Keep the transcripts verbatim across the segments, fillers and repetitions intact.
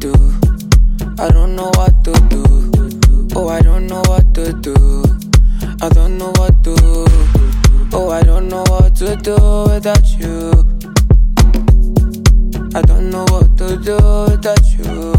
do. I don't know what to do. Oh, I don't know what to do. I don't know what to do. Oh, I don't know what to do without you. I don't know what to do without you.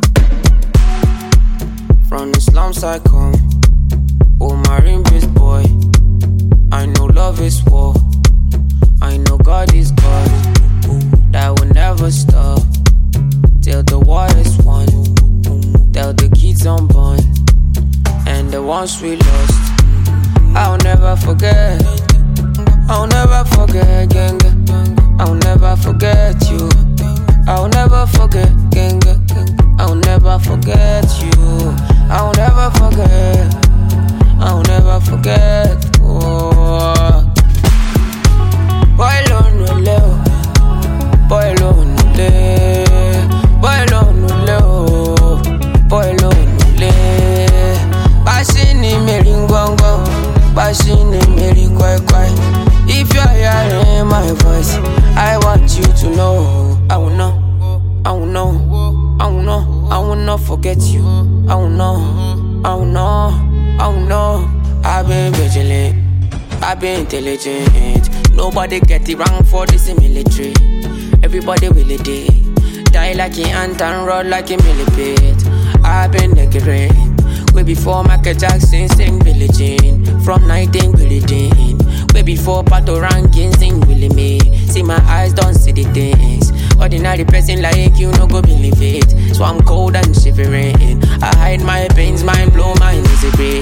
From the slums I come, oh marine beast boy. I know love is war. I know God is God. That will never stop till the war is won. Till the kids unborn and the ones we lost. I'll never forget. I'll never forget, gang. I'll never forget you. I'll never forget, gang. I'll never forget you. I'll never forget. I'll never forget. Oh. Boy, alone no leo. Boy, alone no leo. Boy, alone no leo. Boy, alone no leo. Bashini meri ngongo. Bashini meri kwai kwai. If you're hearing my voice, I want you to know. I will know. I will know. I will know. I will not forget you. I will know. I will know. I will know. I've been vigilant. I've been intelligent. Nobody get it wrong for this military. Everybody will it day. Die like an ant and run like a millipede. I've been negligent. Way before Michael Jackson sing Billie Jean. From nineteen building. Way before Pato Rankin sing Willie Mae. See my eyes don't see the things. Ordinary person like you no go believe it. So I'm cold and shivering. I hide my pains, mind blow, mind is a break.